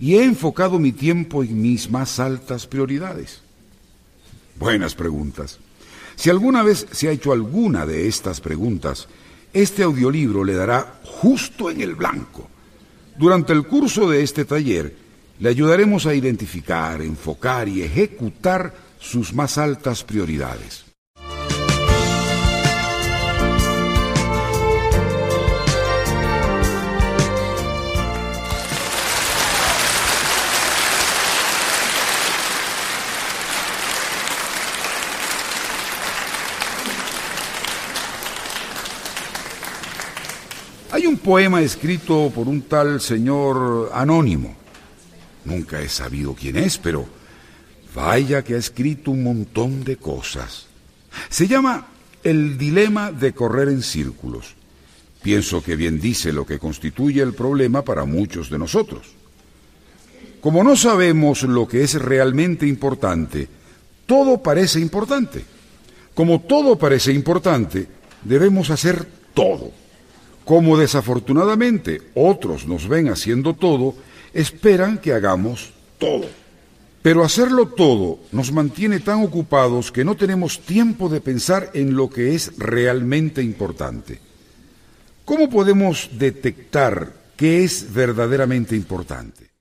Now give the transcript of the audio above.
y he enfocado mi tiempo en mis más altas prioridades? Buenas preguntas. Si alguna vez se ha hecho alguna de estas preguntas, este audiolibro le dará justo en el blanco. Durante el curso de este taller, le ayudaremos a identificar, enfocar y ejecutar sus más altas prioridades. Hay un poema escrito por un tal señor anónimo. Nunca he sabido quién es, pero vaya que ha escrito un montón de cosas. Se llama El dilema de correr en círculos. Pienso que bien dice lo que constituye el problema para muchos de nosotros. Como no sabemos lo que es realmente importante, todo parece importante. Como todo parece importante, debemos hacer todo. Como desafortunadamente otros nos ven haciendo todo, esperan que hagamos todo. Pero hacerlo todo nos mantiene tan ocupados que no tenemos tiempo de pensar en lo que es realmente importante. ¿Cómo podemos detectar qué es verdaderamente importante?